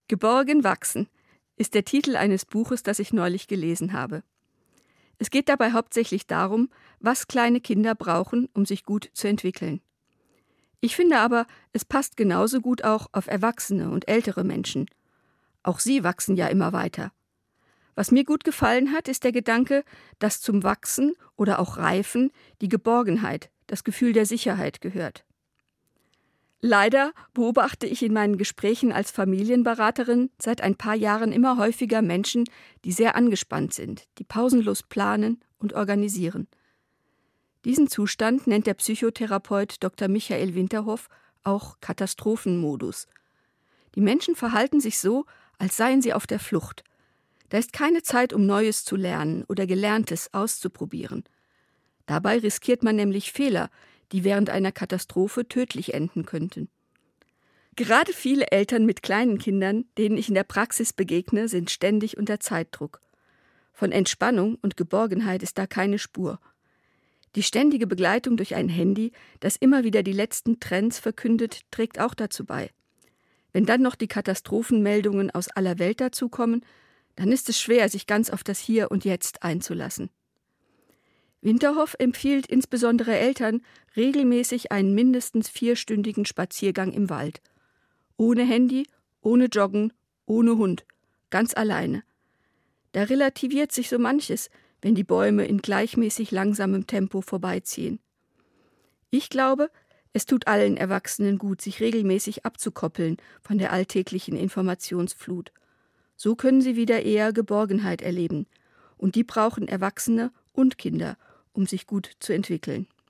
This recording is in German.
Geborgen wachsen ist der Titel eines Buches, das ich neulich gelesen habe. Es geht dabei hauptsächlich darum, was kleine Kinder brauchen, um sich gut zu entwickeln. Ich finde aber, es passt genauso gut auch auf erwachsene und ältere Menschen. Auch sie wachsen ja immer weiter. Was mir gut gefallen hat, ist der Gedanke, dass zum Wachsen oder auch Reifen die Geborgenheit, das Gefühl der Sicherheit gehört. Leider beobachte ich in meinen Gesprächen als Familienberaterin seit ein paar Jahren immer häufiger Menschen, die sehr angespannt sind, die pausenlos planen und organisieren. Diesen Zustand nennt der Psychotherapeut Dr. Michael Winterhoff auch Katastrophenmodus. Die Menschen verhalten sich so, als seien sie auf der Flucht. Da ist keine Zeit, um Neues zu lernen oder Gelerntes auszuprobieren. Dabei riskiert man nämlich Fehler, die während einer Katastrophe tödlich enden könnten. Gerade viele Eltern mit kleinen Kindern, denen ich in der Praxis begegne, sind ständig unter Zeitdruck. Von Entspannung und Geborgenheit ist da keine Spur. Die ständige Begleitung durch ein Handy, das immer wieder die letzten Trends verkündet, trägt auch dazu bei. Wenn dann noch die Katastrophenmeldungen aus aller Welt dazukommen, dann ist es schwer, sich ganz auf das Hier und Jetzt einzulassen. Winterhoff empfiehlt insbesondere Eltern regelmäßig einen mindestens 4-stündigen Spaziergang im Wald. Ohne Handy, ohne Joggen, ohne Hund, ganz alleine. Da relativiert sich so manches, wenn die Bäume in gleichmäßig langsamem Tempo vorbeiziehen. Ich glaube, es tut allen Erwachsenen gut, sich regelmäßig abzukoppeln von der alltäglichen Informationsflut. So können sie wieder eher Geborgenheit erleben. Und die brauchen Erwachsene und Kinder, um sich gut zu entwickeln.